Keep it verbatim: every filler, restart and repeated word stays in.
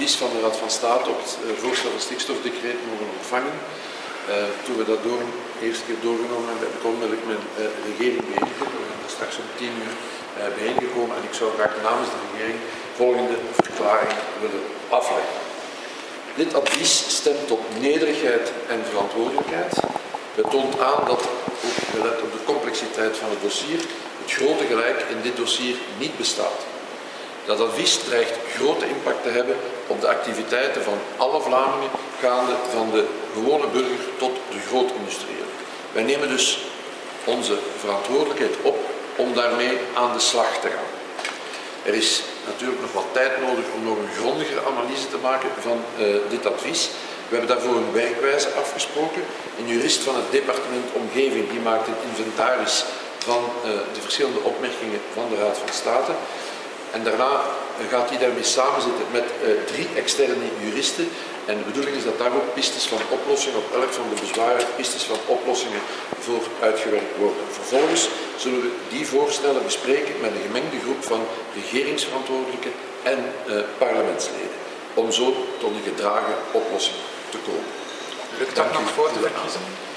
advies van de Raad van State op het uh, voorstel van stikstofdecreet mogen ontvangen. Uh, toen we dat door, de eerste keer doorgenomen hebben, heb ik onmiddellijk mijn uh, regering bijeengekomen. We zijn straks om tien uur uh, bijeengekomen en ik zou graag namens de regering volgende verklaring willen afleggen. Dit advies stemt tot nederigheid en verantwoordelijkheid. Het toont aan dat, ook gelet op de complexiteit van het dossier, het grote gelijk in dit dossier niet bestaat. Dat advies dreigt grote impact te hebben op de activiteiten van alle Vlamingen, gaande van de gewone burger tot de grootindustriële. Wij nemen dus onze verantwoordelijkheid op om daarmee aan de slag te gaan. Er is natuurlijk nog wat tijd nodig om nog een grondigere analyse te maken van uh, dit advies. We hebben daarvoor een werkwijze afgesproken. Een jurist van het departement Omgeving die maakt een inventaris van uh, de verschillende opmerkingen van de Raad van State. En daarna gaat hij daarmee samenzitten met uh, drie externe juristen. En de bedoeling is dat daar ook pistes van oplossingen, op elk van de bezwaren, pistes van oplossingen voor uitgewerkt worden. Vervolgens zullen we die voorstellen bespreken met een gemengde groep van regeringsverantwoordelijken en uh, parlementsleden. Om zo tot een gedragen oplossing te komen. Lukt dat nog voor te verkiezen?